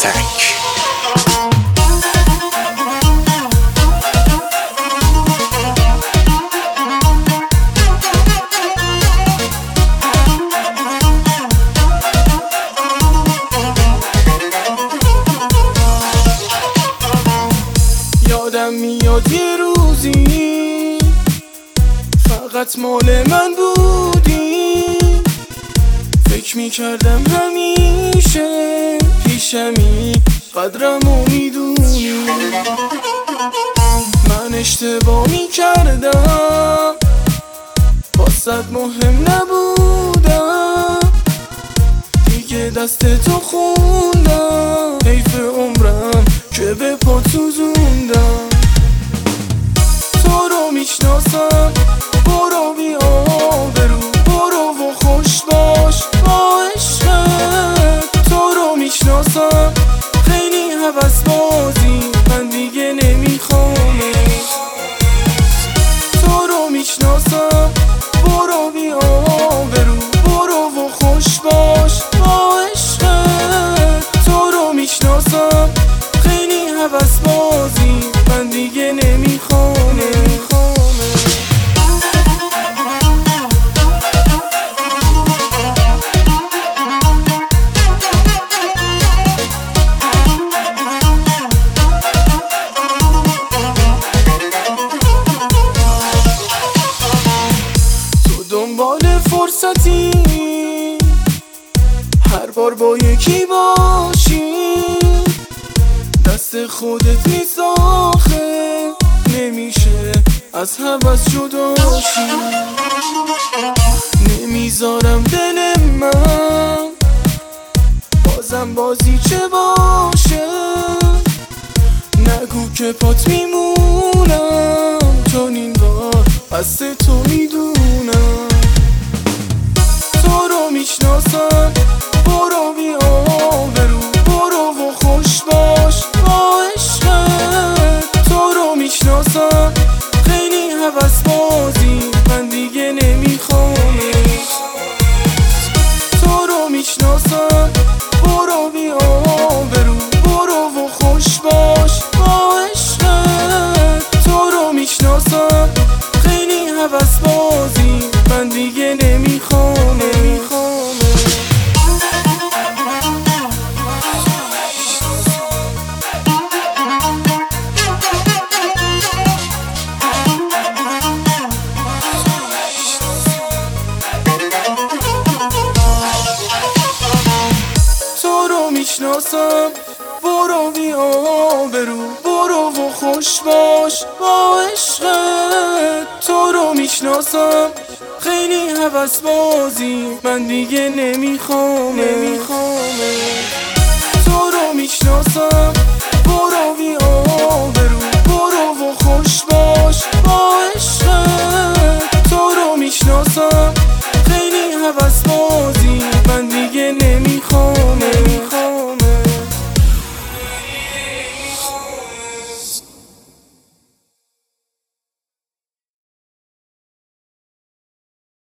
تک. یادم میاد یه روزی فقط مال من بودی، فکر میکردم همیشه پیشمی قدرمو میدونی. من اشتباه میکردم واسه مهم نبودم، دیگه دست تو خوندم، حیف عمرم که به پا سوزوندم. تو رو میشناسم برو بی آبرو، برو و خوش باش با عشقت. تو رو میشناسم خیلی هوس بازی، من دیگه نمیخوامت. تو رو میشناسم برو بی آبرو، برو و خوش باش با عشقت. تو رو میشناسم خیلی هوس بازی، من دیگه نمیخوامت. دنبال فرصتی هر بار با یکی باشی، دست خودت نیست آخه، نمیشه از هوس جداشی. نمیذارم دل من بازم بازی چه باشه، نگو که پات میمونم، چون این بار قصد تو میدونم. تو رو میشناسم برو بی آبرو، برو و خوش باش با عشقت. تو رو میشناسم خیلی هوس بازی، من دیگه نمیخوامت. تو رو میشناسم برو بی آبرو، برو و خوش باش با عشقت. تو رو میشناسم خیلی هوس بازی، من دیگه نمیخوامت. تو رو میشناسم برو بی آبرو، برو و خوش باش با عشقت. تو رو میشناسم خیلی هوس بازی، من دیگه نمیخوام.